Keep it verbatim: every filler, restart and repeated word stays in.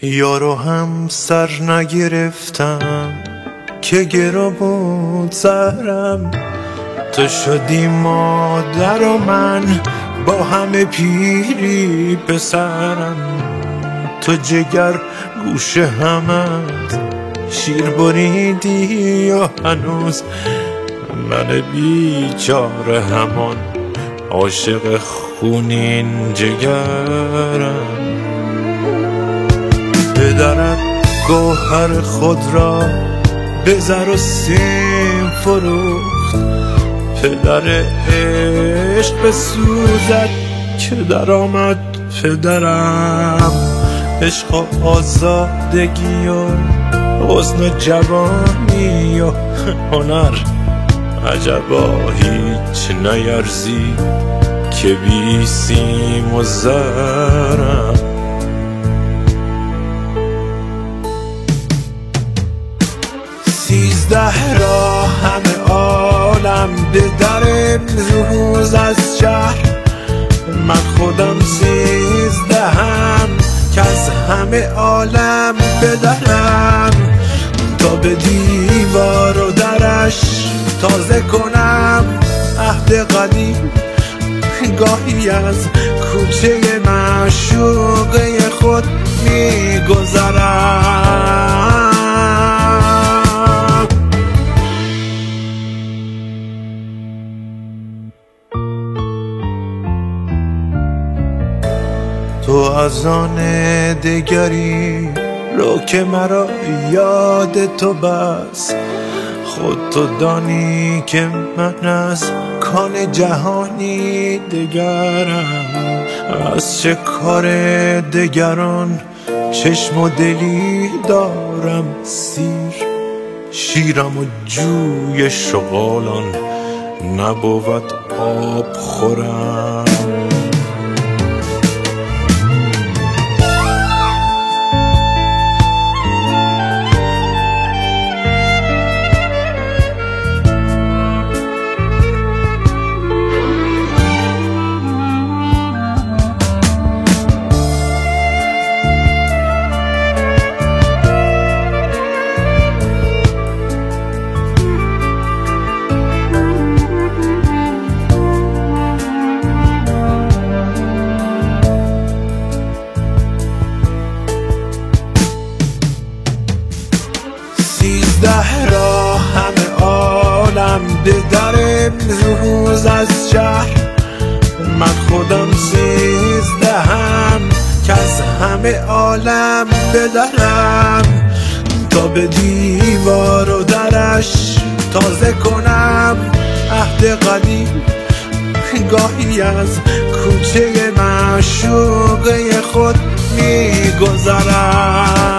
یارو هم سر نگرفتم که گرا بود سرم، تو شدی مادر و من با همه پیری پسرم. تو جگر گوشه همت شیر بریدی و هنوز من بیچاره همان عاشق خونین جگرم. پدرت گوهر خود را به زر و سیم فروخت، پدر عشق بسوزد که در آمد پدرم. عشق و آزادگی و حسن و جوانی و هنر، عجبا هیچ نیرزی که بی سیم و زرم. سیزده را همه عالم به در امروز از شهر، من خودم سیزدهم که از همه عالم بدرم. تا به دیوار و درش تازه کنم عهد قدیم، گاهی از کوچه معشوقه خود میگذرم. تو از آن دگری رو که مرا یاد تو بس، خود تو دانی که من از کان جهانی دگرم. از چه کار دگران چشم و دلی دارم سیر، شیرم و جوی شغالان نبود آب خورم. سیزده را همه عالم به در امروز از شهر، من خودم سیزدهم که از همه عالم بدرم. تا به دیوار و درش تازه کنم عهد قدیم، گاهی از کوچه معشوقه خود میگذرم.